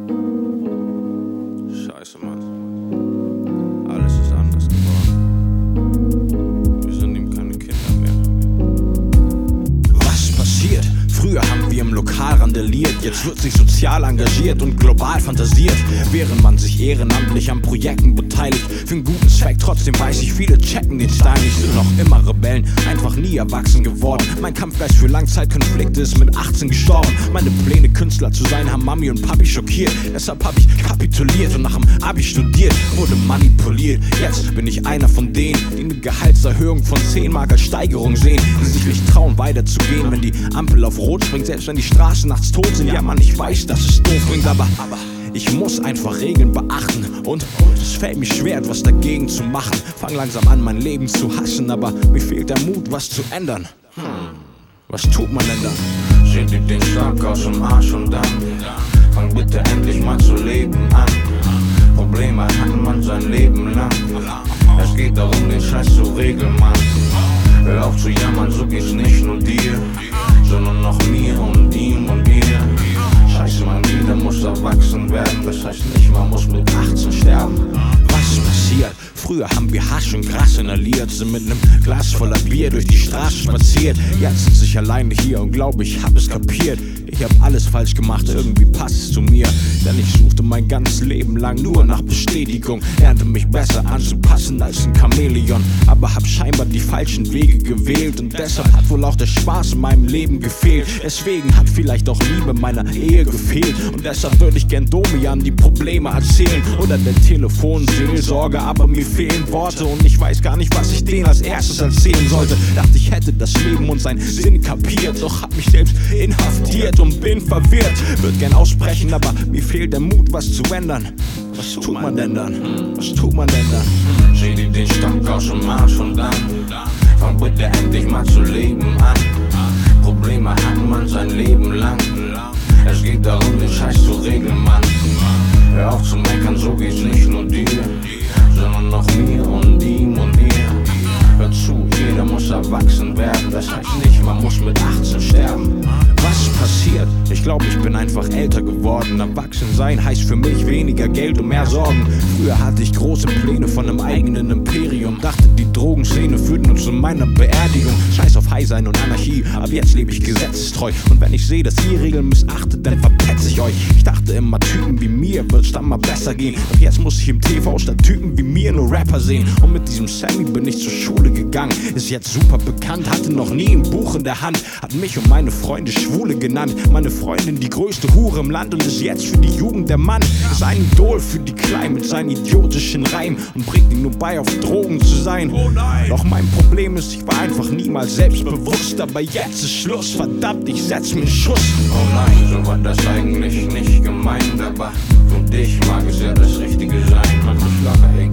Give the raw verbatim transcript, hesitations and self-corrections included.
Scheiße, Mann. Alles ist anders geworden. Wir sind ihm keine Kinder mehr. Was passiert? Früher haben wir im Lokal randaliert, jetzt wird sich sozial engagiert und global fantasiert. Während man sich ehrenamtlich an Projekten beteiligt, für einen guten Zweck, trotzdem weiß ich, viele checken den Stein nicht, sind noch immer Rebellen, einfach nie erwachsen geworden. Mein Kampfgeist für Langzeitkonflikte ist mit achtzehn gestorben. Meine Pläne, Künstler zu sein, haben Mami und Papi schockiert. Deshalb hab ich kapituliert und nach dem Abi studiert, wurde manipuliert. Jetzt bin ich einer von denen, die eine Gehaltserhöhung von zehn Mark als Steigerung sehen, die sich nicht trauen weiterzugehen, wenn die Ampel auf Rot springt, selbst wenn die Straßen nachts tot sind. Ja Mann, ich weiß, dass es doof klingt, aber, aber ich muss einfach Regeln beachten und es fällt mir schwer, etwas dagegen zu machen. Fang langsam an, mein Leben zu hassen, aber mir fehlt der Mut, was zu ändern. Hm. Was tut man denn dann? Sieh dir den Stock aus dem Arsch und dann fang bitte endlich mal zu leben an. Probleme hat man sein Leben lang. Es geht darum, den Scheiß zu regeln, Mann. Hör auf zu jammern, so geht's nicht nur dir, sondern noch mir und ihm und ihr. Scheiße, man, jeder muss erwachsen werden. Das heißt nicht, man muss mit achtzehn sterben. Was passiert? Früher haben wir Hasch und Gras inhaliert, sind mit nem Glas voller Bier durch die Straße spaziert. Jetzt sitze ich alleine hier und glaube, ich hab es kapiert. Ich hab alles falsch gemacht, irgendwie passt es zu mir. Denn ich suchte mein ganzes Leben lang nur nach Bestätigung, lernte mich besser anzupassen als ein Chamäleon, aber hab scheinbar die falschen Wege gewählt und deshalb hat wohl auch der Spaß in meinem Leben gefehlt. Deswegen hat vielleicht auch Liebe meiner Ehe gefehlt und deshalb würde ich gern Domian die Probleme erzählen oder der Telefonseelsorge, aber mir fehlen Worte und ich weiß gar nicht, was ich denen als erstes erzählen sollte. Dachte, ich hätte das Leben und seinen Sinn kapiert, doch hab mich selbst inhaftiert und bin verwirrt. Würd gern aussprechen, aber mir fehlt der Mut, was zu ändern. Was tut man denn dann? Was tut man denn dann? Sieh dir den Stock aus dem Arsch und dann fang bitte endlich mal zu leben an. Probleme hat man sein Leben lang. Es geht darum, den Scheiß zu regeln, Mann. Hör auf zu meckern, so geht's nicht nur dir, sondern noch mir und ihm und ihr. Hör zu, jeder muss erwachsen werden. Das heißt nicht, man muss mit achtzehn sterben. Was passiert? Ich glaube, ich bin einfach älter geworden. Erwachsen sein heißt für mich weniger Geld und mehr Sorgen. Früher hatte ich große Pläne von einem eigenen Imperium. Dachte, die Drogenszene führt nur zu meiner Beerdigung. Scheiß auf High sein und Anarchie, aber jetzt lebe ich gesetzestreu. Und wenn ich sehe, dass ihr Regeln missachtet, dann verpetze ich euch. Ich dachte immer, Typen wie mir wird's dann mal besser gehen. Doch jetzt muss ich im T V statt Typen wie mir nur Rapper sehen. Und mit diesem Sammy bin ich zur Schule gegangen. Ist jetzt super bekannt, hatte noch nie ein Buch in der Hand. Hat mich und meine Freunde Schwule genannt. Meine Freundin die größte Hure im Land und ist jetzt für die Jugend der Mann. Ist ein Idol für die Kleinen mit seinen idiotischen Reimen und bringt ihnen nur bei, auf Drogen zu sein. Oh nein. Doch mein Problem ist, ich war einfach niemals selbstbewusst. Aber jetzt ist Schluss, verdammt, ich setz mir einen Schuss. Oh nein, so war das eigentlich nicht gemeint, aber für dich mag es ja das Richtige sein. Man muss locker